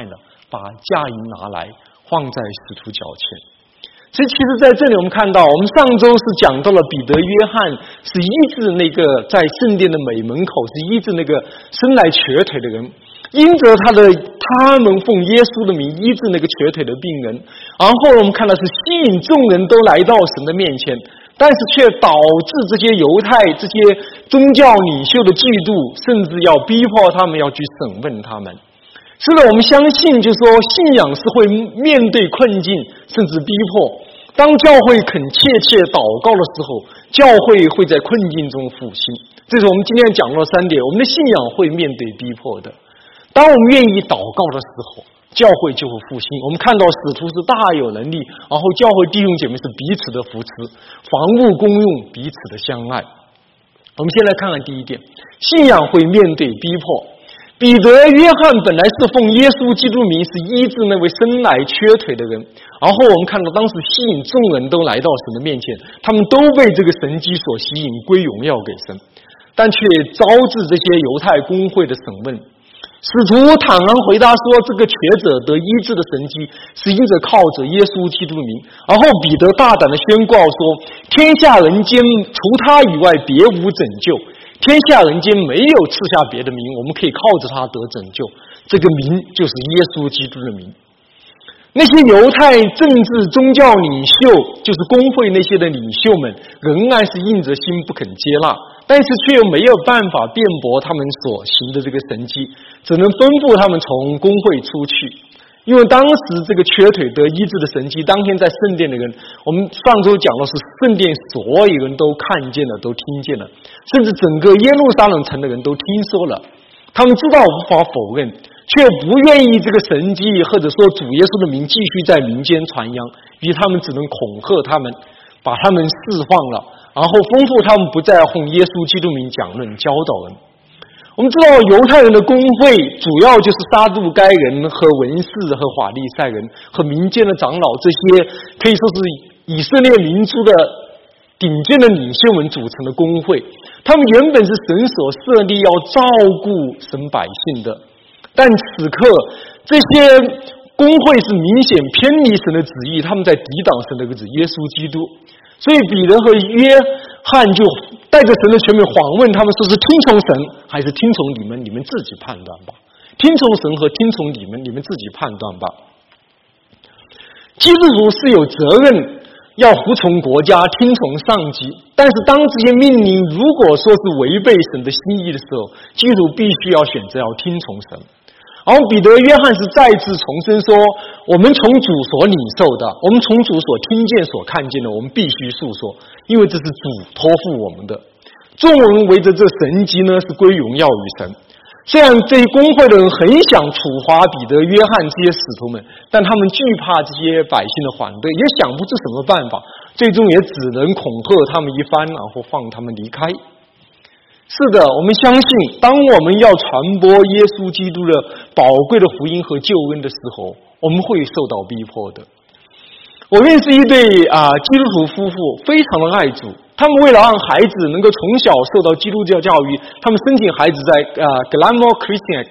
了，把价银拿来放在使徒脚前。所以其实在这里我们看到，我们上周是讲到了彼得、约翰是医治那个在圣殿的美门口，是医治那个生来瘸腿的人，因着他们奉耶稣的名医治那个瘸腿的病人。然后我们看到是吸引众人都来到神的面前，但是却导致这些犹太这些宗教领袖的嫉妒，甚至要逼迫他们要去审问他们。是的，我们相信就是说信仰是会面对困境甚至逼迫，当教会肯切祷告的时候，教会会在困境中复兴。这是我们今天讲到3点，我们的信仰会面对逼迫的。当我们愿意祷告的时候，教会就会复兴。我们看到使徒是大有能力，然后教会弟兄姐妹是彼此的扶持，房屋公用，彼此的相爱。我们先来看看第一点，信仰会面对逼迫。彼得、约翰本来是奉耶稣基督名，是医治那位生来瘸腿的人。然后我们看到当时吸引众人都来到神的面前，他们都被这个神迹所吸引，归荣耀给神，但却招致这些犹太公会的审问。使徒坦然回答说，这个瘸者得医治的神迹是因着靠着耶稣基督的名。然后彼得大胆地宣告说，天下人间除他以外别无拯救，天下人间没有赐下别的名，我们可以靠着他得拯救，这个名就是耶稣基督的名。那些犹太政治宗教领袖，就是公会那些的领袖们，仍然是硬着心不肯接纳，但是却又没有办法辩驳他们所行的这个神迹，只能吩咐他们从公会出去。因为当时这个瘸腿得医治的神迹，当天在圣殿的人，我们上周讲的是圣殿所有人都看见了，都听见了，甚至整个耶路撒冷城的人都听说了，他们知道无法否认，却不愿意这个神迹或者说主耶稣的名继续在民间传扬，于是他们只能恐吓他们，把他们释放了，然后吩咐他们不再奉耶稣基督名讲论教导人。我们知道犹太人的公会主要就是撒杜该人和文士和法利赛人和民间的长老，这些可以说是以色列民族的顶尖的领袖们组成的公会。他们原本是神所设立要照顾神百姓的，但此刻这些公会是明显偏离神的旨意，他们在抵挡神的儿子耶稣基督。所以彼得和约翰就带着神的权柄访问他们，说是听从神还是听从你们，你们自己判断吧。听从神和听从你们，你们自己判断吧。基督徒是有责任要服从国家，听从上级，但是当这些命令如果说是违背神的心意的时候，基督徒必须要选择要听从神。然后彼得、约翰是再次重申说，我们从主所领受的，我们从主所听见所看见的，我们必须诉说，因为这是主托付我们的。众人围着这神迹呢，是归荣耀于神。虽然这些公会的人很想处罚彼得、约翰这些使徒们，但他们惧怕这些百姓的反对，也想不出什么办法，最终也只能恐吓他们一番，然后放他们离开。是的，我们相信当我们要传播耶稣基督的宝贵的福音和救恩的时候，我们会受到逼迫的。我认识一对基督徒夫妇，非常的爱主，他们为了让孩子能够从小受到基督教教育，他们申请孩子在Glenmore Christian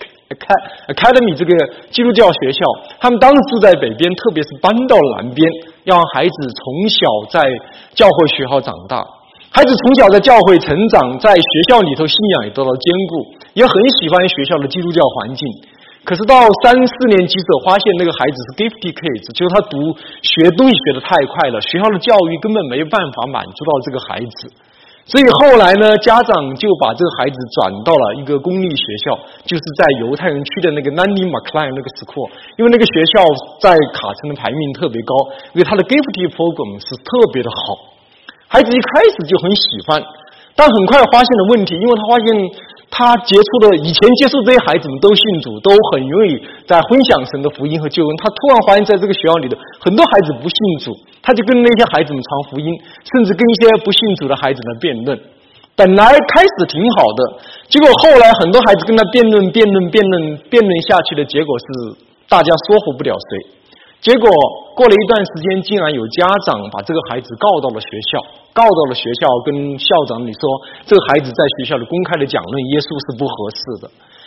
Academy 这个基督教学校，他们当时住在北边，特别是搬到南边，要让孩子从小在教会学校长大。孩子从小在教会成长，在学校里头信仰也得到坚固，也很喜欢学校的基督教环境。可是到3、4年级时候，发现那个孩子是 gifted kids， 就是他学东西学得太快了，学校的教育根本没有办法满足到这个孩子。所以后来呢，家长就把这个孩子转到了一个公立学校，就是在犹太人区的那个 Nanny McLean 那个 school， 因为那个学校在卡城的排名特别高，因为他的 gifted program 是特别的好。孩子一开始就很喜欢，但很快发现了问题，因为他发现他以前接触这些孩子们都信主，都很容易在分享神的福音和救恩。他突然发现在这个学校里的很多孩子不信主，他就跟那些孩子们传福音，甚至跟一些不信主的孩子们辩论。本来开始挺好的，结果后来很多孩子跟他辩论下去的结果是大家说服不了谁。结果过了一段时间，竟然有家长把这个孩子告到了学校，跟校长里说，这个孩子在学校里公开的讲论耶稣是不合适的。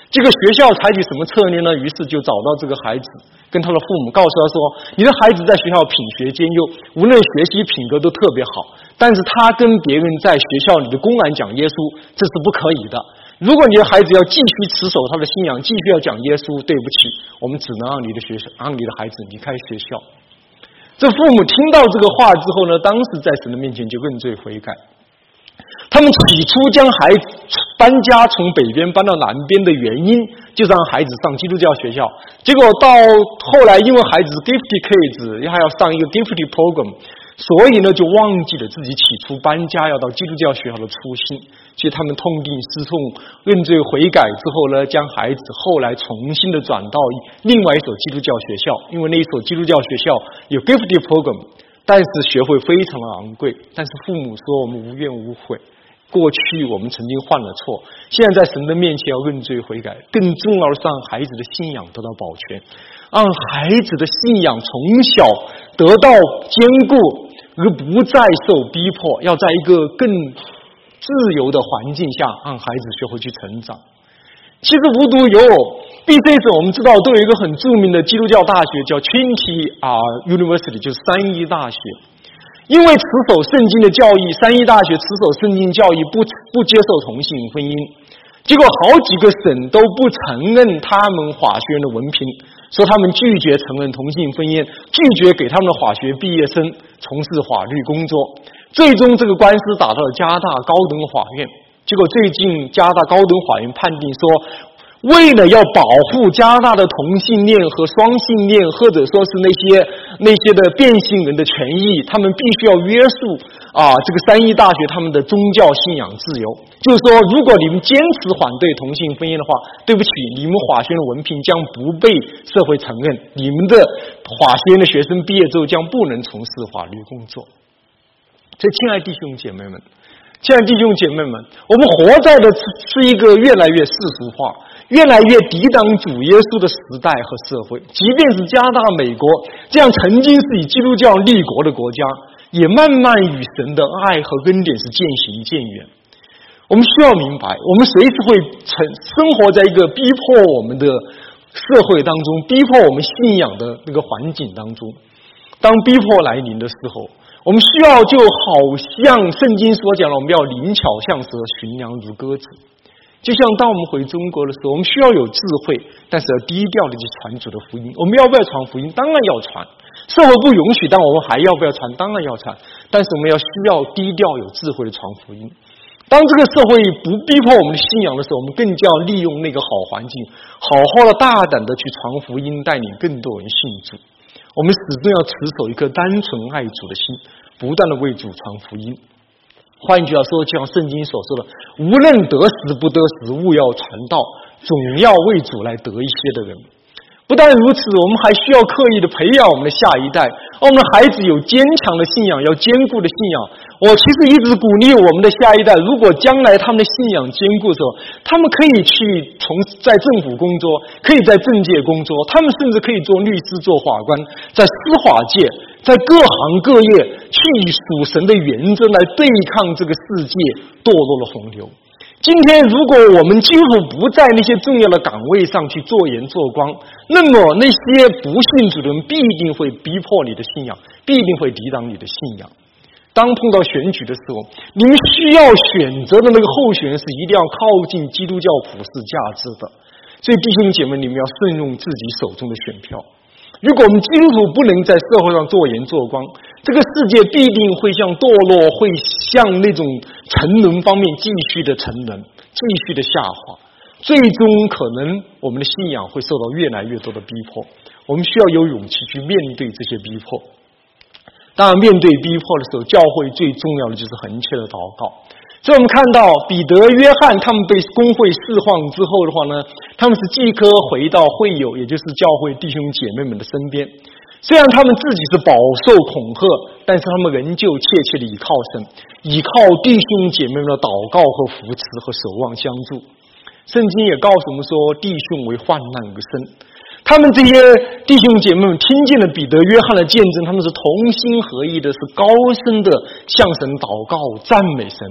这个学校采取什么策略呢？于是就找到这个孩子，跟他的父母告诉他说：“你的孩子在学校品学兼优，无论学习品格都特别好，但是他跟别人在学校里的公然讲耶稣，这是不可以的。如果你的孩子要继续持守他的信仰，继续要讲耶稣，对不起，我们只能让你的孩子离开学校。”这父母听到这个话之后呢，当时在神的面前就认罪悔改。他们起初将孩子搬家从北边搬到南边的原因，就是让孩子上基督教学校。结果到后来，因为孩子是 gifted kids， 还要上一个 gifted program， 所以呢就忘记了自己起初搬家要到基督教学校的初心。所以他们痛定思痛，认罪悔改之后呢，将孩子后来重新的转到另外一所基督教学校，因为那一所基督教学校有 gifted program， 但是学费非常的昂贵。但是父母说我们无怨无悔。过去我们曾经犯了错，现在在神的面前要认罪悔改，更重要的是让孩子的信仰得到保全，让孩子的信仰从小得到坚固，而不再受逼迫，要在一个更自由的环境下让孩子学会去成长。其实无独有偶，毕这次我们知道都有一个很著名的基督教大学叫 Trinity University， 就是三一大学。因为持守圣经的教义，三一大学持守圣经教义不接受同性婚姻，结果好几个省都不承认他们法学院的文凭，说他们拒绝承认同性婚姻，拒绝给他们的法学毕业生从事法律工作。最终这个官司打到了加拿大高等法院，结果最近加拿大高等法院判定说，为了要保护加拿大的同性恋和双性恋，或者说是那些的变性人的权益，他们必须要约束这个三一大学他们的宗教信仰自由。就是说，如果你们坚持反对同性婚姻的话，对不起，你们法学院的文凭将不被社会承认，你们的法学院的学生毕业之后将不能从事法律工作。所以，亲爱的弟兄姐妹们，我们活在的是一个越来越世俗化，越来越抵挡主耶稣的时代和社会。即便是加拿大、美国这样曾经是以基督教立国的国家，也慢慢与神的爱和恩典是渐行渐远。我们需要明白，我们随时会生活在一个逼迫我们的社会当中，逼迫我们信仰的那个环境当中。当逼迫来临的时候，我们需要就好像圣经所讲的，我们要灵巧像蛇，驯良如鸽子。就像当我们回中国的时候，我们需要有智慧，但是要低调的去传主的福音。我们要不要传福音？当然要传。社会不允许，但我们还要不要传？当然要传。但是我们需要低调有智慧的传福音。当这个社会不逼迫我们的信仰的时候，我们更加要利用那个好环境，好好的大胆的去传福音，带领更多人信主。我们始终要持守一颗单纯爱主的心，不断的为主传福音。换句话说，就像圣经所说的，无论得时不得时，务要传道，总要为主来得一些的人。不但如此，我们还需要刻意的培养我们的下一代，让我们的孩子有坚强的信仰，要坚固的信仰。我其实一直鼓励我们的下一代，如果将来他们的信仰坚固的时候，他们可以去在政府工作，可以在政界工作，他们甚至可以做律师、做法官，在司法界，在各行各业去以属神的原则来对抗这个世界堕落的洪流。今天如果我们基督徒不在那些重要的岗位上去做盐做光，那么那些不信主的人必定会逼迫你的信仰，必定会抵挡你的信仰。当碰到选举的时候，你们需要选择的那个候选人是一定要靠近基督教普世价值的。所以弟兄姐妹，你们要顺用自己手中的选票。如果我们基督徒不能在社会上做盐做光，这个世界必定会向堕落，会向那种沉沦方面继续的沉沦，继续的下滑，最终可能我们的信仰会受到越来越多的逼迫。我们需要有勇气去面对这些逼迫。当然，面对逼迫的时候，教会最重要的就是恒切的祷告。所以我们看到彼得、约翰他们被公会释放之后的话呢，他们是即刻回到会友，也就是教会弟兄姐妹们的身边。虽然他们自己是饱受恐吓，但是他们仍旧切切的倚靠神，倚靠弟兄姐妹们的祷告和扶持和守望相助。圣经也告诉我们说，弟兄为患难而生。他们这些弟兄姐妹们听见了彼得、约翰的见证，他们是同心合意的，是高声的向神祷告、赞美神。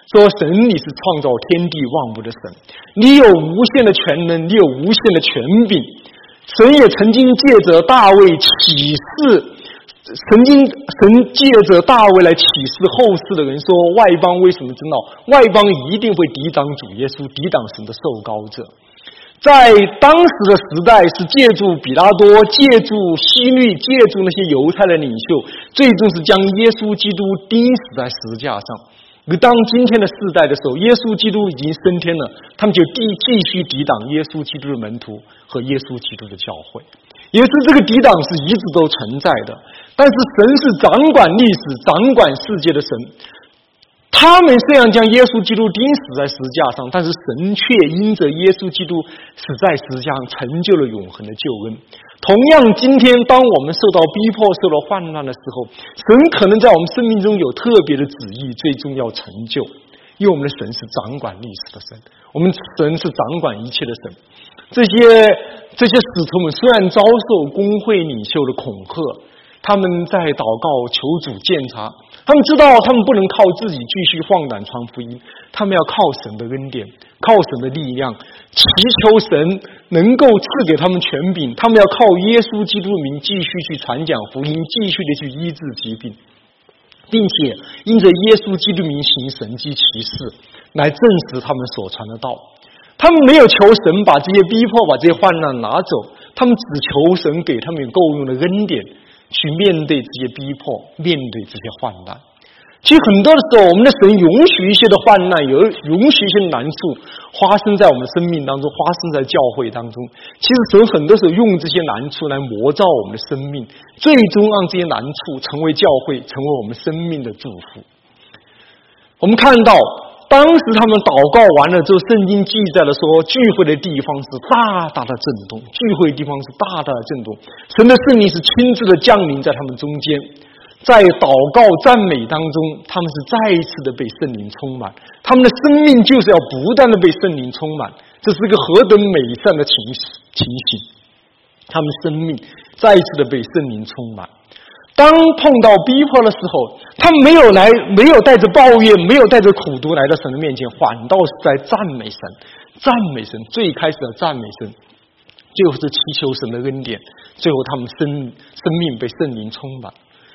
说神你是创造天地万物的神，你有无限的全能，你有无限的权柄。神也曾经借着大卫启示，神借着大卫来启示后世的人说，外邦为什么争闹？外邦一定会抵挡主耶稣，抵挡神的受膏者。在当时的时代，是借助比拉多，借助希律，借助那些犹太的领袖，最终是将耶稣基督钉死在十字架上。而当今天的世代的时候，耶稣基督已经升天了，他们就继续抵挡耶稣基督的门徒和耶稣基督的教会。也就是这个抵挡是一直都存在的，但是神是掌管历史、掌管世界的神。他们虽然将耶稣基督钉死在十字架上，但是神却因着耶稣基督死在十字架上，成就了永恒的救恩。同样，今天当我们受到逼迫、受到患难的时候，神可能在我们生命中有特别的旨意，最终要成就。因为我们的神是掌管历史的神，我们神是掌管一切的神。这些使徒们虽然遭受公会领袖的恐吓，他们在祷告求主鉴察，他们知道他们不能靠自己继续放胆传福音，他们要靠神的恩典，靠神的力量，祈求神能够赐给他们权柄，他们要靠耶稣基督的名继续去传讲福音，继续的去医治疾病，并且因着耶稣基督名行神迹奇事来证实他们所传的道。他们没有求神把这些逼迫、把这些患难拿走，他们只求神给他们够用的恩典去面对这些逼迫，面对这些患难。其实很多的时候，我们的神允许一些的患难，允许一些难处发生在我们生命当中，发生在教会当中。其实神很多时候用这些难处来磨造我们的生命，最终让这些难处成为教会，成为我们生命的祝福。我们看到当时他们祷告完了之后，圣经记载了说，聚会的地方是大大的震动，聚会的地方是大大的震动，神的圣灵是亲自的降临在他们中间。在祷告赞美当中，他们是再一次的被圣灵充满，他们的生命就是要不断的被圣灵充满，这是一个何等美善的情形。他们生命再一次的被圣灵充满。当碰到逼迫的时候，他们没有带着抱怨，没有带着苦毒来到神的面前，反倒是在赞美神。赞美神，最开始的赞美神，最后是祈求神的恩典，最后他们生命被圣灵充满。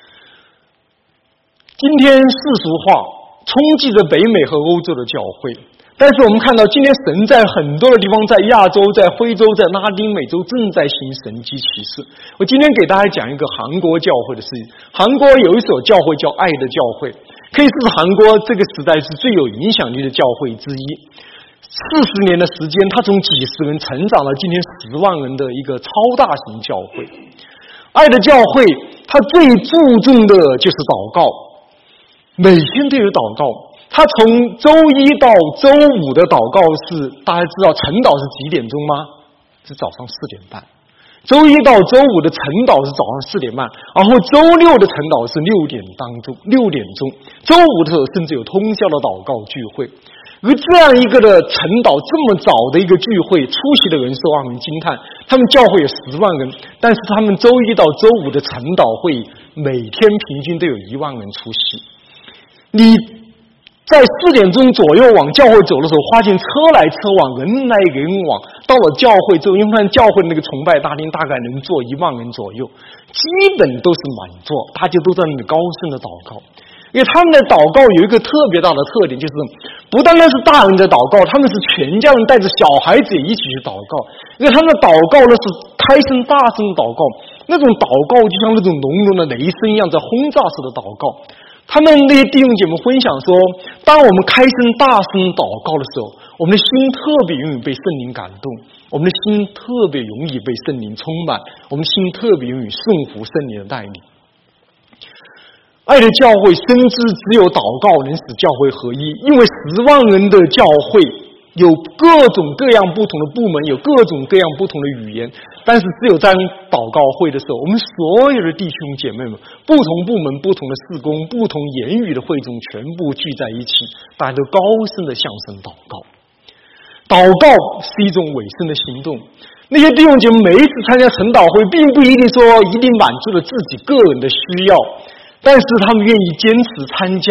今天世俗化冲击着北美和欧洲的教会，但是我们看到今天神在很多的地方，在亚洲、在非洲、在拉丁美洲正在行神迹奇事。我今天给大家讲一个韩国教会的事情。韩国有一所教会叫爱的教会，可以是韩国这个时代是最有影响力的教会之一。40年的时间，它从几十人成长了今天10万人的一个超大型教会。爱的教会，它最注重的就是祷告，每天都有祷告。他从周一到周五的祷告是，大家知道晨祷是几点钟吗？是早上4点半。周一到周五的晨祷是早上4点半，然后周六的晨祷是6点钟，周五的时候甚至有通宵的祷告聚会。而这样一个的晨祷，这么早的一个聚会，出席的人数让人惊叹。他们教会有10万人，但是他们周一到周五的晨祷会，每天平均都有1万人出席。你在4点钟左右往教会走的时候，发现车来车往，人来人往。到了教会之后，因为教会那个崇拜大厅大概能坐1万人左右，基本都是满座，大家都在那里高声的祷告。因为他们的祷告有一个特别大的特点，就是不单单是大人在祷告，他们是全家人带着小孩子也一起去祷告。因为他们的祷告呢是开声大声祷告，那种祷告就像那种隆隆的雷声一样，在轰炸式的祷告。他们那些弟兄姐妹分享说，当我们开声大声祷告的时候，我们的心特别容易被圣灵感动，我们的心特别容易被圣灵充满，我们的心特别容易顺服圣灵的带领。爱的教会深知只有祷告能使教会合一，因为10万人的教会有各种各样不同的部门，有各种各样不同的语言，但是只有在祷告会的时候，我们所有的弟兄姐妹们，不同部门、不同的事工、不同言语的会众全部聚在一起，大家都高声的向神祷告。祷告是一种委身的行动。那些弟兄姐妹每一次参加晨祷会，并不一定说一定满足了自己个人的需要，但是他们愿意坚持参加，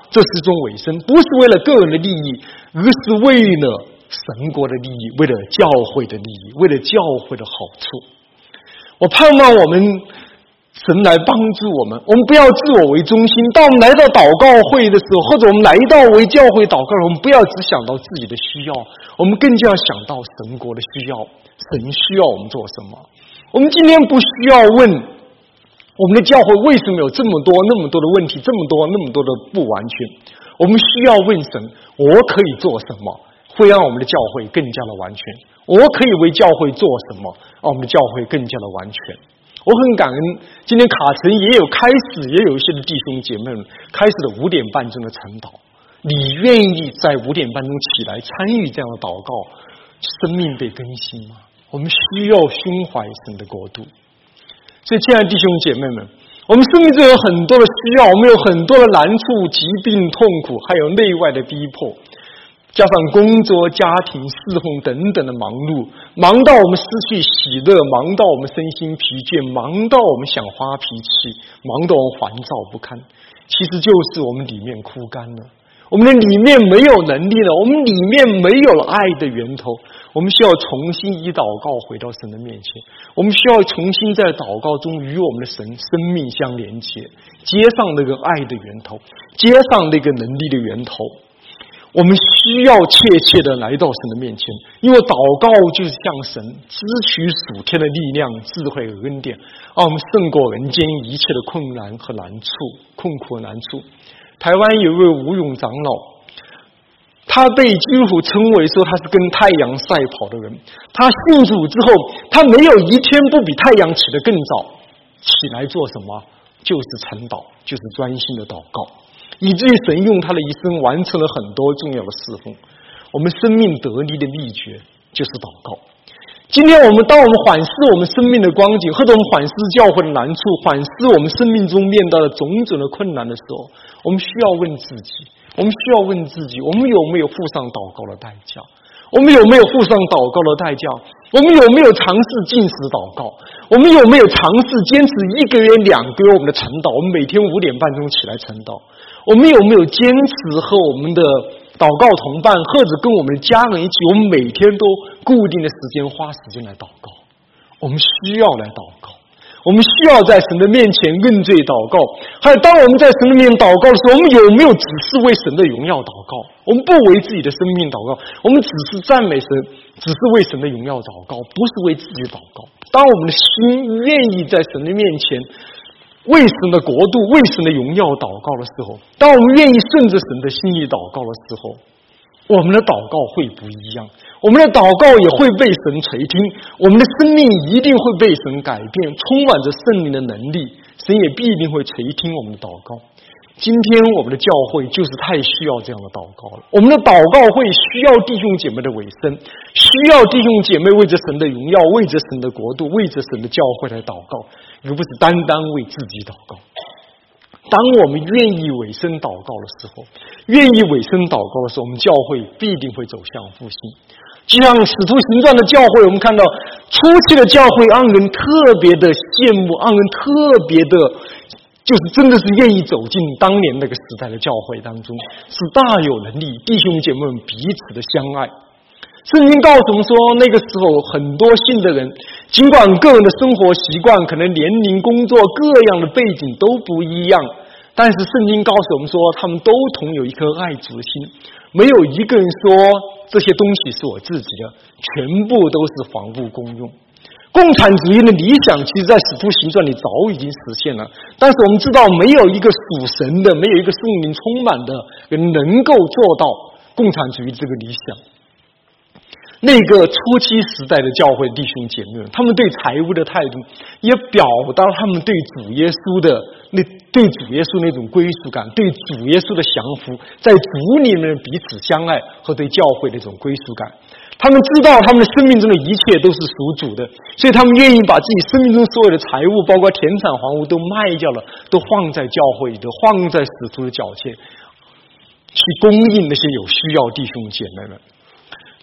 这是一种委身，不是为了个人的利益，而是为了神国的利益，为了教会的利益，为了教会的好处。我盼望我们神来帮助我们不要自我为中心。当我们来到祷告会的时候，或者我们来到为教会祷告，我们不要只想到自己的需要，我们更加要想到神国的需要，神需要我们做什么。我们今天不需要问我们的教会为什么有这么多那么多的问题，这么多那么多的不完全，我们需要问神，我可以做什么会让我们的教会更加的完全，我可以为教会做什么让我们的教会更加的完全。我很感恩今天卡城也有一些的弟兄姐妹们开始了5点半钟的晨祷，你愿意在5点半钟起来参与这样的祷告，生命被更新吗？我们需要胸怀神的国度。所以亲爱的弟兄姐妹们，我们生命中有很多的需要，我们有很多的难处、疾病、痛苦，还有内外的逼迫，加上工作、家庭、侍奉等等的忙碌，忙到我们失去喜乐，忙到我们身心疲倦，忙到我们想发脾气，忙到我们烦躁不堪，其实就是我们里面枯干了，我们的里面没有能力了，我们里面没有了爱的源头。我们需要重新以祷告回到神的面前，我们需要重新在祷告中与我们的神生命相连接，接上那个爱的源头，接上那个能力的源头。我们需要切切的来到神的面前，因为祷告就是向神支取属天的力量、智慧和恩典，让我们胜过人间一切的困难和难处、困苦和难处。台湾有一位吴勇长老，他被基督徒称为说他是跟太阳赛跑的人。他信主之后，他没有一天不比太阳起得更早，起来做什么？就是晨祷，就是专心的祷告，以至于神用他的一生完成了很多重要的事奉。我们生命得力的秘诀就是祷告。今天当我们反思我们生命的光景，或者我们反思教会的难处，反思我们生命中面对的种种的困难的时候，我们需要问自己，我们有没有付上祷告的代价？我们有没有付上祷告的代价？我们有没有尝试禁食祷告？我们有没有尝试坚持1个月、2个月我们的晨祷？我们每天5点半钟起来晨祷。我们有没有坚持和我们的祷告同伴，或者跟我们的家人一起，我们每天都固定的时间花时间来祷告？我们需要来祷告，我们需要在神的面前认罪祷告。还有当我们在神的面前祷告的时候，我们有没有只是为神的荣耀祷告？我们不为自己的生命祷告，我们只是赞美神，只是为神的荣耀祷告，不是为自己祷告。当我们的心愿意在神的面前为神的国度、为神的荣耀祷告的时候，当我们愿意顺着神的心意祷告的时候，我们的祷告会不一样，我们的祷告也会被神垂听，我们的生命一定会被神改变，充满着圣灵的能力，神也必定会垂听我们的祷告。今天我们的教会就是太需要这样的祷告了。我们的祷告会需要弟兄姐妹的委身，需要弟兄姐妹为着神的荣耀、为着神的国度、为着神的教会来祷告，而不是单单为自己祷告。当我们愿意委身祷告的时候，我们教会必定会走向复兴。就像使徒行传的教会，我们看到初期的教会让人特别的羡慕，让人特别的就是真的是愿意走进当年那个时代的教会当中，是大有能力，弟兄姐妹们彼此的相爱。圣经告诉我们说，那个时候很多信的人，尽管个人的生活习惯、可能年龄、工作各样的背景都不一样，但是圣经告诉我们说，他们都同有一颗爱主的心，没有一个人说这些东西是我自己的，全部都是房屋公用。共产主义的理想其实在使徒行传里早已经实现了，但是我们知道没有一个属神的，没有一个圣灵充满的人能够做到共产主义这个理想。那个初期时代的教会弟兄姐妹，他们对财务的态度也表达他们对主耶稣那种归属感，对主耶稣的降服，在主里面彼此相爱和对教会的一种归属感。他们知道他们的生命中的一切都是属主的，所以他们愿意把自己生命中所有的财物，包括田产房屋都卖掉了，都放在教会里，都放在使徒的脚前，去供应那些有需要弟兄姐妹们。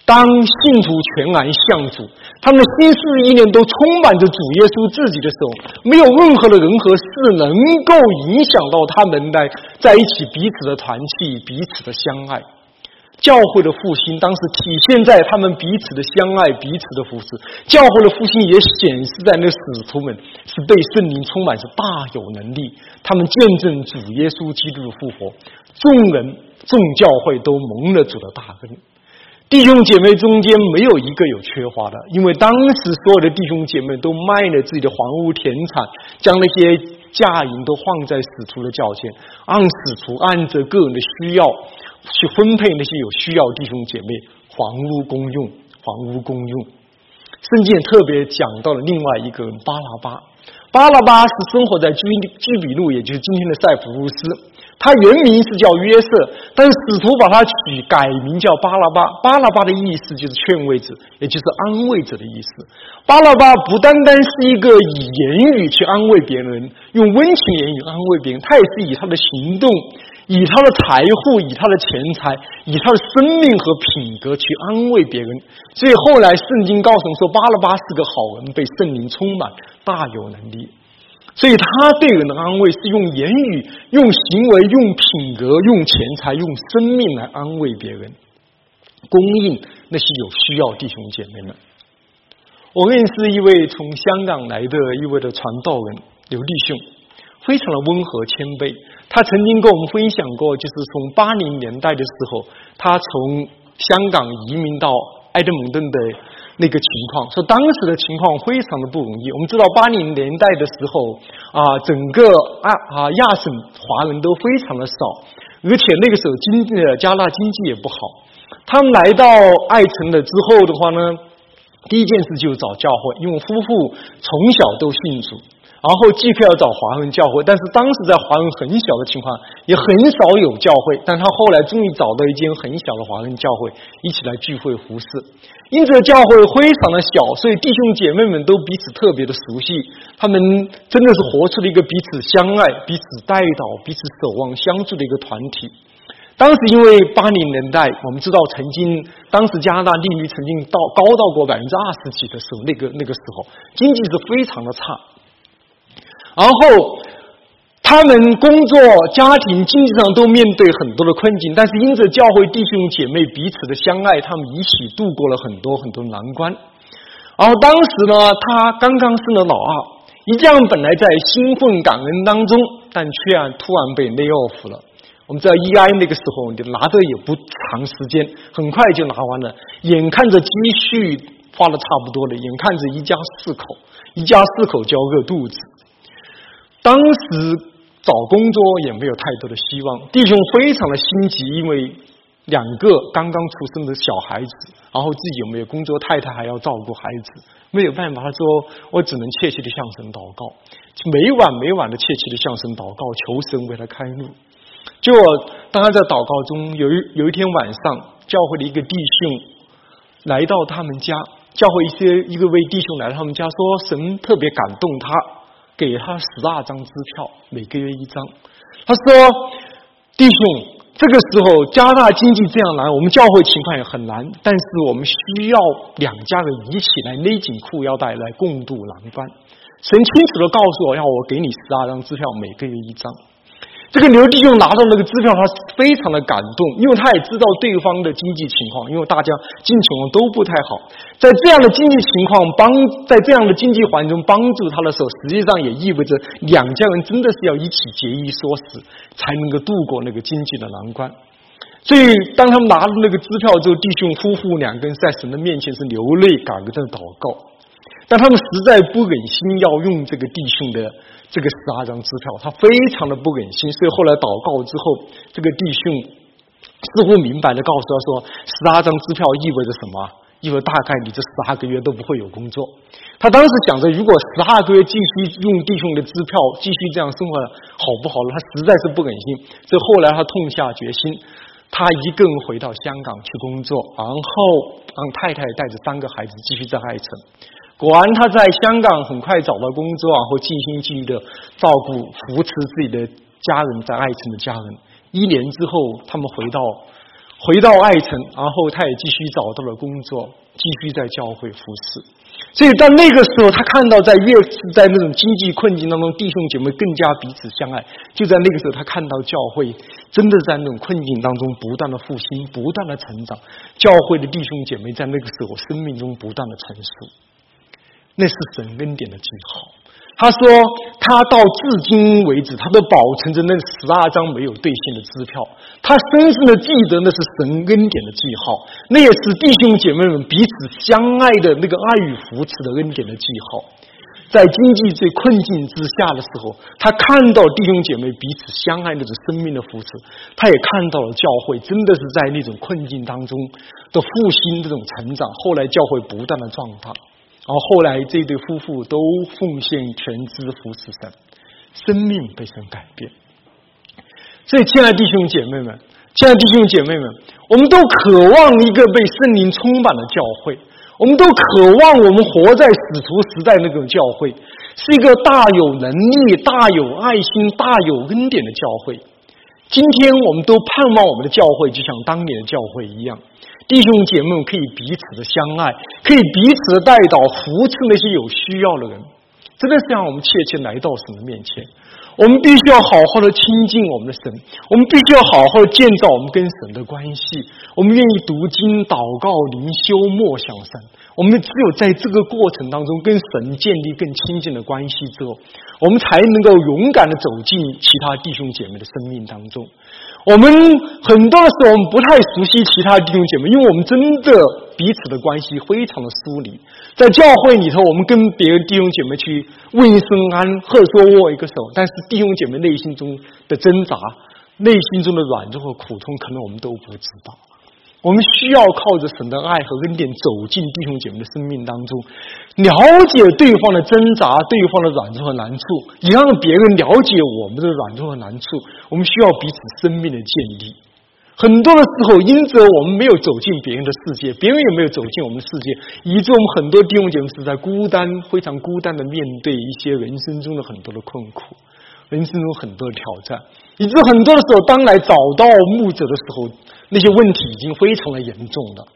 当信徒全然向主，他们的心思意念都充满着主耶稣自己的时候，没有任何的人和事能够影响到他们来在一起彼此的团契，彼此的相爱。教会的复兴当时体现在他们彼此的相爱，彼此的服侍。教会的复兴也显示在那使徒们是被圣灵充满，是大有能力，他们见证主耶稣基督的复活，众人众教会都蒙了主的大恩。弟兄姐妹中间没有一个有缺乏的，因为当时所有的弟兄姐妹都卖了自己的房屋田产，将那些价银都放在使徒的脚前，让使徒按着个人的需要去分配那些有需要的弟兄姐妹房屋公用。圣经也特别讲到了另外一个人巴拉巴。巴拉巴是生活在居比路，也就是今天的塞浦路斯。他原名是叫约瑟，但是使徒把他改名叫巴拉巴。巴拉巴的意思就是劝慰者，也就是安慰者的意思。巴拉巴不单单是一个以言语去安慰别人，用温情言语安慰别人，他也是以他的行动，以他的财富，以他的钱财，以他的生命和品格去安慰别人。所以后来圣经告诉我们说，巴拉巴是个好人，被圣灵充满，大有能力。所以他对人的安慰是用言语、用行为、用品格、用钱财、用生命来安慰别人，供应那些有需要弟兄姐妹们。我认识一位从香港来的一位的传道人刘弟兄，非常的温和谦卑。他曾经跟我们分享过，就是从80年代的时候，他从香港移民到埃德蒙顿的那个情况，说当时的情况非常的不容易。我们知道80年代的时候整个亚省华人都非常的少，而且那个时候加拿大经济也不好。他们来到爱城了之后的话呢，第一件事就是找教会，因为夫妇从小都信主，然后即刻要找华人教会，但是当时在华人很小的情况，也很少有教会，但他后来终于找到一间很小的华人教会，一起来聚会服侍。因此教会非常的小，所以弟兄姐妹们都彼此特别的熟悉，他们真的是活出了一个彼此相爱、彼此带导、彼此守望相助的一个团体。当时因为80年代，我们知道当时加拿大利率曾经高到过20%几的时候，那个时候经济是非常的差。然后他们工作、家庭、经济上都面对很多的困境，但是因着教会弟兄姐妹彼此的相爱，他们一起度过了很多很多难关。然后当时呢，他刚刚生了老二，一家人本来在兴奋感恩当中，但却突然被 lay off 了。我们知道 EI 那个时候你拿的也不长时间，很快就拿完了，眼看着积蓄花的差不多了，眼看着一家四口就要饿肚子。当时找工作也没有太多的希望，弟兄非常的心急，因为2个刚刚出生的小孩子，然后自己有没有工作，太太还要照顾孩子，没有办法。他说我只能切切的向神祷告，每晚的切切的向神祷告，求神为他开路。结果当他在祷告中，有一天晚上，教会的一个弟兄来到他们家，教会一个位弟兄来到他们家，说神特别感动他，给他12张支票，每个月1张。他说弟兄，这个时候加拿大经济这样难，我们教会情况也很难，但是我们需要2家人一起来勒紧裤腰带来共度难关。神清楚地告诉我，要我给你12张支票，每个月1张。这个刘弟兄拿到那个支票，他非常的感动，因为他也知道对方的经济情况，因为大家经济情况都不太好。在这样的经济情况在这样的经济环境中帮助他的时候，实际上也意味着2家人真的是要一起节衣缩食，才能够度过那个经济的难关。所以当他们拿了那个支票之后，弟兄夫妇2个人在神的面前是流泪感恩的祷告，但他们实在不忍心要用这个弟兄的这个12张支票，他非常的不忍心，所以后来祷告之后，这个弟兄似乎明白的告诉他说，12张支票意味着什么？意味着大概你这12个月都不会有工作。他当时想着，如果12个月继续用弟兄的支票继续这样生活好不好了，他实在是不忍心。所以后来他痛下决心，他一个人回到香港去工作，然后让太太带着3个孩子继续在爱城。果然他在香港很快找到工作，然后尽心尽力的照顾扶持自己的家人，在爱城的家人。1年之后他们回回到爱城，然后他也继续找到了工作，继续在教会服侍。所以到那个时候，他看到越是在那种经济困境当中，弟兄姐妹更加彼此相爱。就在那个时候，他看到教会真的在那种困境当中不断的复兴，不断的成长。教会的弟兄姐妹在那个时候生命中不断的成熟，那是神恩典的记号。他说他到至今为止，他都保存着那12张没有兑现的支票，他深深的记得那是神恩典的记号，那也是弟兄姐妹们彼此相爱的那个爱与扶持的恩典的记号。在经济最困境之下的时候，他看到弟兄姐妹彼此相爱那种生命的扶持，他也看到了教会真的是在那种困境当中的复兴，这种成长。后来教会不断的壮大，然后后来这对夫妇都奉献全资服侍神，生命被神改变。所以亲爱的弟兄姐妹们，我们都渴望一个被圣灵充满的教会，我们都渴望我们活在使徒时代那种教会，是一个大有能力、大有爱心、大有恩典的教会。今天我们都盼望我们的教会就像当年的教会一样，弟兄姐妹们可以彼此的相爱，可以彼此的带导扶持那些有需要的人。真的是让我们切切来到神的面前，我们必须要好好的亲近我们的神，我们必须要好好的建造我们跟神的关系。我们愿意读经、祷告、灵修、默想神。我们只有在这个过程当中跟神建立更亲近的关系之后，我们才能够勇敢的走进其他弟兄姐妹的生命当中。我们很多的时候我们不太熟悉其他弟兄姐妹，因为我们真的彼此的关系非常的疏离。在教会里头，我们跟别人弟兄姐妹去问一声安，或者说握一个手，但是弟兄姐妹内心中的挣扎、内心中的软弱和苦痛，可能我们都不知道。我们需要靠着神的爱和恩典走进弟兄姐妹的生命当中，了解对方的挣扎、对方的软弱和难处，也让别人了解我们的软弱和难处。我们需要彼此生命的建立。很多的时候，因着我们没有走进别人的世界，别人也没有走进我们的世界，以致我们很多弟兄姐妹是在非常孤单的面对一些人生中的很多的困苦，人生中很多的挑战，以致很多的时候，当来找到牧者的时候，那些问题已经非常的严重了。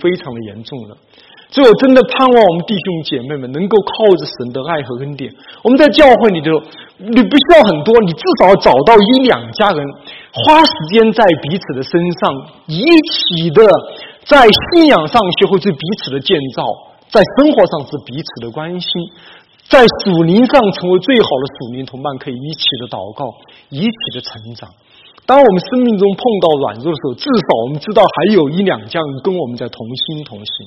所以我真的盼望我们弟兄姐妹们能够靠着神的爱和恩典，我们在教会里头，你不需要很多，你至少找到1-2家人，花时间在彼此的身上，一起的在信仰上学会去彼此的建造，在生活上是彼此的关心，在属灵上成为最好的属灵同伴，可以一起的祷告，一起的成长。当我们生命中碰到软弱的时候，至少我们知道还有1-2家人跟我们在同心同行。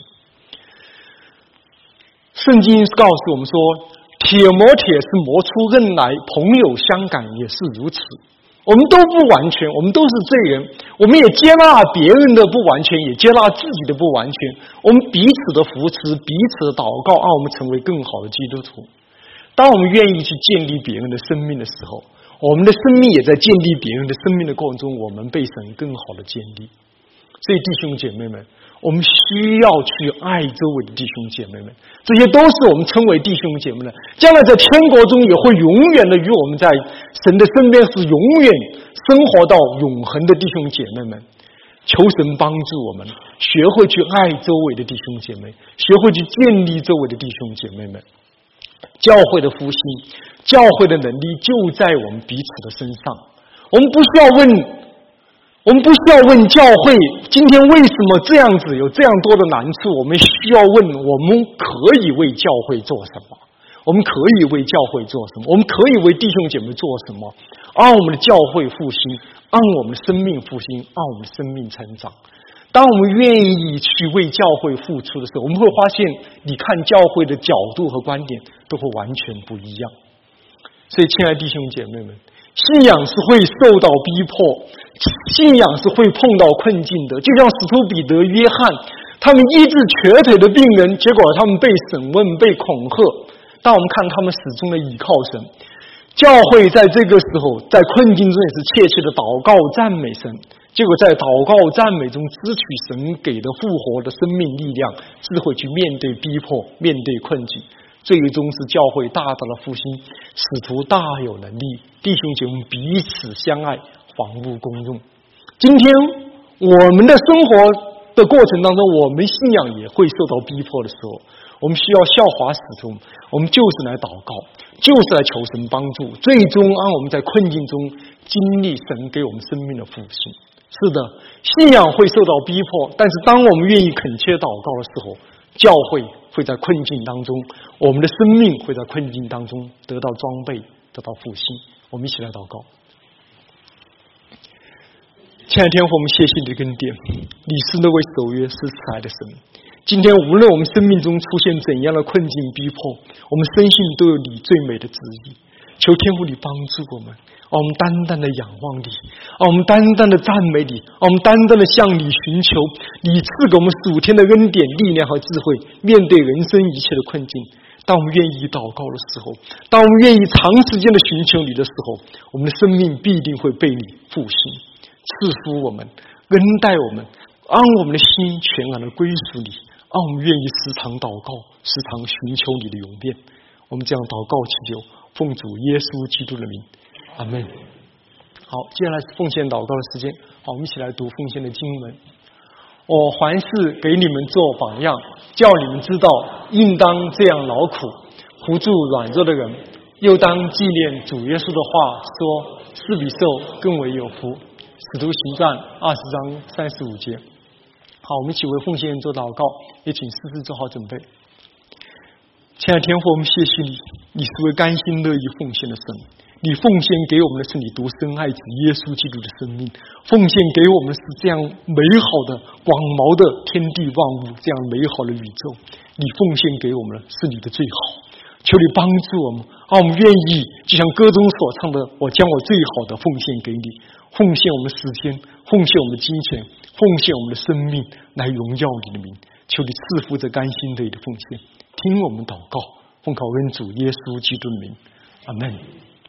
圣经告诉我们说，铁磨铁是磨出刃来，朋友相感也是如此。我们都不完全，我们都是罪人，我们也接纳别人的不完全，也接纳自己的不完全。我们彼此的扶持，彼此的祷告，让我们成为更好的基督徒。当我们愿意去建立别人的生命的时候，我们的生命也在建立别人的生命的过程中，我们被神更好的建立。所以弟兄姐妹们，我们需要去爱周围的弟兄姐妹们，这些都是我们称为弟兄姐妹的，将来在天国中也会永远的与我们在神的身边，是永远生活到永恒的弟兄姐妹们。求神帮助我们学会去爱周围的弟兄姐妹，学会去建立周围的弟兄姐妹们。教会的复兴，教会的能力就在我们彼此的身上。我们不需要问教会今天为什么这样子有这样多的难处，我们需要问我们可以为教会做什么，我们可以为教会做什么，我们可以为弟兄姐妹做什么，让我们的教会复兴，让我们的生命复兴，让我们的生命成长。当我们愿意去为教会付出的时候，我们会发现你看教会的角度和观点都会完全不一样。所以亲爱的弟兄姐妹们，信仰是会受到逼迫，信仰是会碰到困境的。就像使徒彼得、约翰，他们医治瘸腿的病人，结果他们被审问、被恐吓，但我们看他们始终的倚靠神。教会在这个时候在困境中也是切切的祷告赞美神，结果在祷告赞美中支取神给的复活的生命力量，智慧去面对逼迫，面对困境，最终是教会大大的复兴，使徒大有能力，弟兄姐妹彼此相爱，房屋公用。今天我们的生活的过程当中，我们信仰也会受到逼迫的时候，我们需要效法使徒，我们就是来祷告，就是来求神帮助，最终让我们在困境中经历神给我们生命的复兴。是的，信仰会受到逼迫，但是当我们愿意恳切祷告的时候，教会会在困境当中，我们的生命会在困境当中得到装备，得到复兴。我们一起来祷告。亲爱的天父，我们谢谢你的恩典，你是那位守约施慈爱的神。今天无论我们生命中出现怎样的困境逼迫，我们深信都有你最美的旨意。求天父你帮助我们，我们单单的仰望你，我们单单的赞美你，我们单单的向你寻求，你赐给我们属天的恩典、力量和智慧，面对人生一切的困境。当我们愿意祷告的时候，当我们愿意长时间的寻求你的时候，我们的生命必定会被你复兴，赐福我们，恩待我们，让我们的心全然的归属你，让我们愿意时常祷告，时常寻求你的永变。我们这样祷告祈求，奉主耶稣基督的名，阿们。好，接下来是奉献祷告的时间。好，我们一起来读奉献的经文。我凡事给你们做榜样，叫你们知道应当这样劳苦，扶助软弱的人，又当纪念主耶稣的话说，施比受更为有福。使徒行传20章35节。好，我们一起为奉献做祷告，也请师资做好准备。亲爱的天父，我们谢谢你，你是位甘心乐意奉献的神，你奉献给我们的是你独生爱子耶稣基督的生命，奉献给我们是这样美好的广袤的天地万物，这样美好的宇宙，你奉献给我们的是你的最好。求你帮助我们，让我们愿意就像歌中所唱的，我将我最好的奉献给你，奉献我们时间，奉献我们金钱，奉献我们的生命，来荣耀你的名。求你赐福这甘心乐意的奉献，听我们祷告，奉靠恩主耶稣基督的名，阿们。